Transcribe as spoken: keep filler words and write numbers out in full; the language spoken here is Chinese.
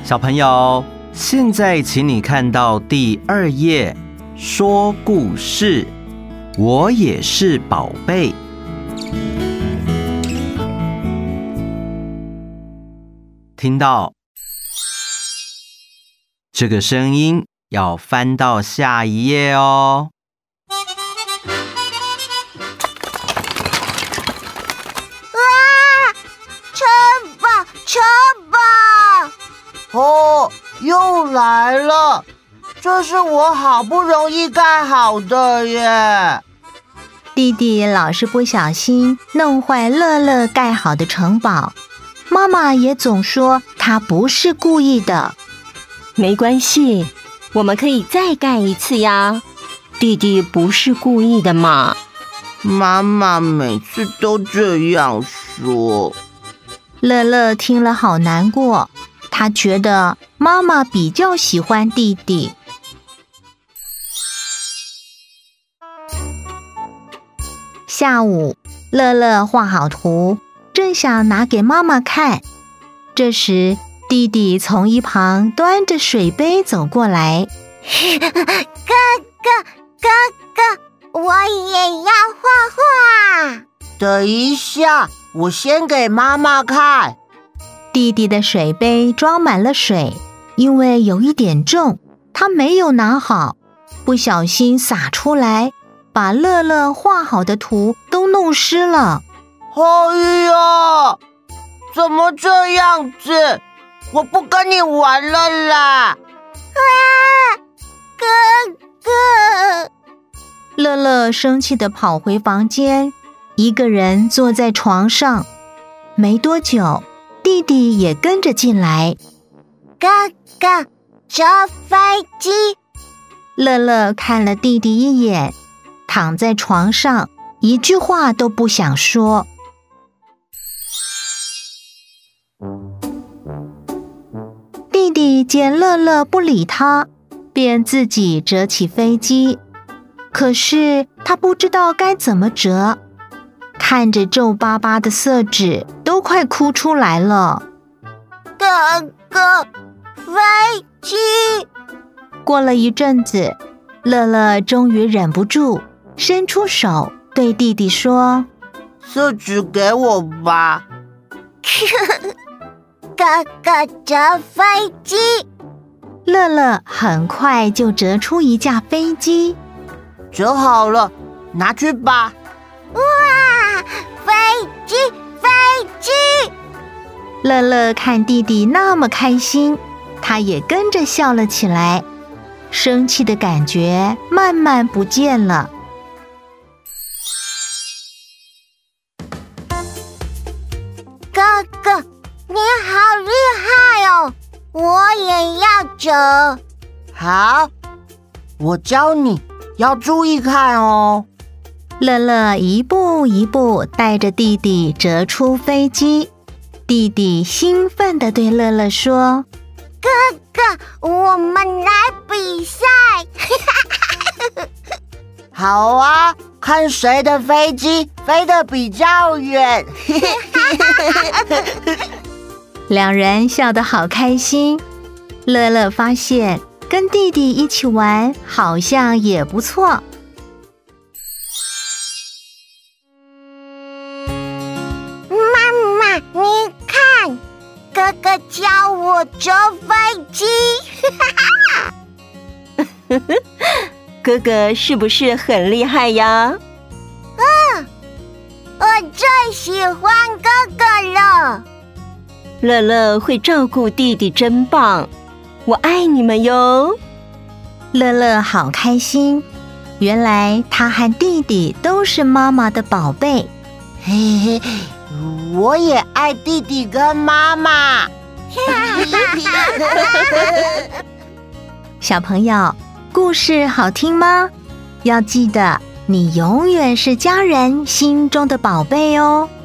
小朋友，现在请你看到第二页，说故事。我也是宝贝。听到这个声音，要翻到下一页哦。 啊！城堡，城堡！ 哦，又来了！这是我好不容易盖好的耶。 弟弟老是不小心弄坏乐乐盖好的城堡，妈妈也总说他不是故意的。 没关系，我们可以再盖一次呀。弟弟不是故意的嘛。 妈妈每次都这样说。 乐乐听了好难过，他觉得妈妈比较喜欢弟弟。下午，乐乐画好图，正想拿给妈妈看。这时，弟弟从一旁端着水杯走过来。 哥哥，哥哥，我也要画画。 等一下，我先给妈妈看。 弟弟的水杯装满了水，因为有一点重，他没有拿好，不小心洒出来，把乐乐画好的图都弄湿了。 哎呀，怎么这样子？我不跟你玩了啦！ 啊，哥哥！ 乐乐生气地跑回房间，一个人坐在床上。没多久，弟弟也跟着进来。 哥哥，折飞机！ 乐乐看了弟弟一眼，躺在床上，一句话都不想说。弟弟见乐乐不理他，便自己折起飞机。可是他不知道该怎么折，看着皱巴巴的色纸，都快哭出来了。 哥哥，飞机！ 过了一阵子，乐乐终于忍不住，伸出手对弟弟说：“ 色纸给我吧。” 哥哥折飞机。 乐乐很快就折出一架飞机。 折好了，拿去吧。 哇，飞机，飞机！ 乐乐看弟弟那么开心，他也跟着笑了起来，生气的感觉慢慢不见了。 哥哥，你好厉害哦！我也要折。 好，我教你，要注意看哦。 乐乐一步一步带着弟弟折出飞机。弟弟兴奋地对乐乐说：“ 哥哥，我们来比赛！” 好啊，看谁的飞机飞得比较远。 两人笑得好开心。乐乐发现跟弟弟一起玩好像也不错。 妈妈，你看，哥哥教我折飞机。 哥哥是不是很厉害呀？ 嗯，我最喜欢哥哥了。 乐乐会照顾弟弟，真棒！我爱你们哟。 乐乐好开心，原来他和弟弟都是妈妈的宝贝。 嘿嘿，我也爱弟弟跟妈妈。 小朋友，故事好听吗？要记得，你永远是家人心中的宝贝哦。